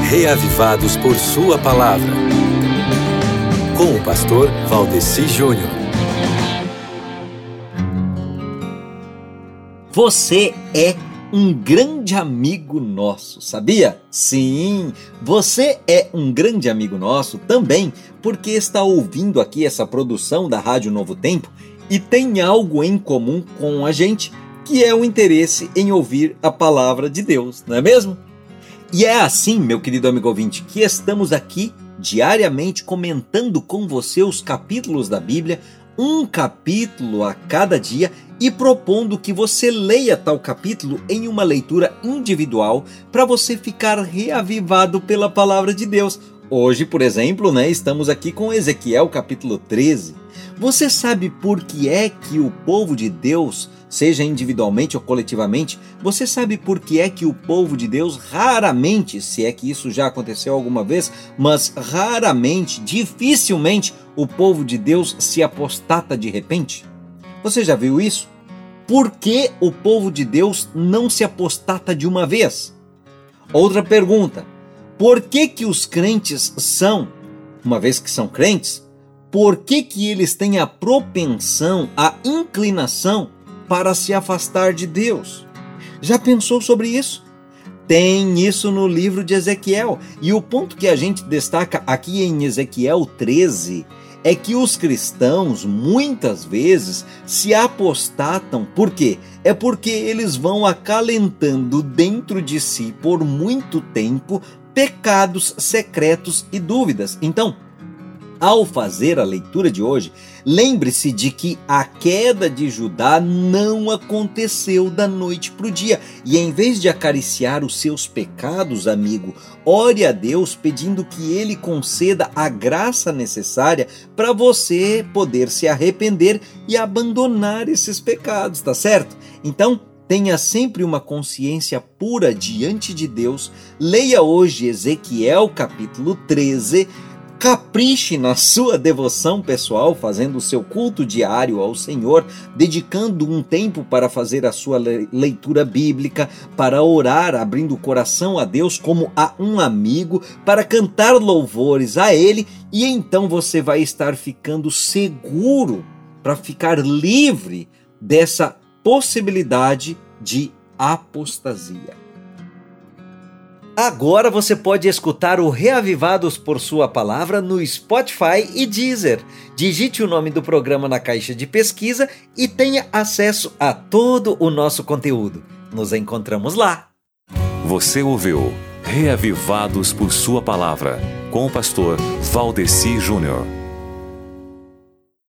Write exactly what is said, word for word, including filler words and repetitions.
Reavivados por Sua Palavra, com o pastor Valdeci Júnior. Você é um grande amigo nosso, sabia? Sim, você é um grande amigo nosso também, porque está ouvindo aqui essa produção da Rádio Novo Tempo e tem algo em comum com a gente, que é o interesse em ouvir a palavra de Deus, não é mesmo? E é assim, meu querido amigo ouvinte, que estamos aqui diariamente comentando com você os capítulos da Bíblia, um capítulo a cada dia, e propondo que você leia tal capítulo em uma leitura individual para você ficar reavivado pela palavra de Deus. Hoje, por exemplo, né, estamos aqui com Ezequiel capítulo treze. Você sabe por que é que o povo de Deus, seja individualmente ou coletivamente, você sabe por que é que o povo de Deus raramente, se é que isso já aconteceu alguma vez, mas raramente, dificilmente, o povo de Deus se apostata de repente? Você já viu isso? Por que o povo de Deus não se apostata de uma vez? Outra pergunta: por que que os crentes são, uma vez que são crentes, por que que eles têm a propensão, a inclinação para se afastar de Deus? Já pensou sobre isso? Tem isso no livro de Ezequiel, e o ponto que a gente destaca aqui em Ezequiel treze é que os cristãos muitas vezes se apostatam. Por quê? É porque eles vão acalentando dentro de si por muito tempo pecados secretos e dúvidas. Então, ao fazer a leitura de hoje, lembre-se de que a queda de Judá não aconteceu da noite para o dia. E em vez de acariciar os seus pecados, amigo, ore a Deus pedindo que Ele conceda a graça necessária para você poder se arrepender e abandonar esses pecados, tá certo? Então, tenha sempre uma consciência pura diante de Deus. Leia hoje Ezequiel capítulo treze, capriche na sua devoção pessoal, fazendo o seu culto diário ao Senhor, dedicando um tempo para fazer a sua leitura bíblica, para orar, abrindo o coração a Deus como a um amigo, para cantar louvores a Ele, e então você vai estar ficando seguro para ficar livre dessa possibilidade de apostasia. Agora você pode escutar o Reavivados por Sua Palavra no Spotify e Deezer. Digite o nome do programa na caixa de pesquisa e tenha acesso a todo o nosso conteúdo. Nos encontramos lá. Você ouviu Reavivados por Sua Palavra, com o pastor Valdeci Júnior.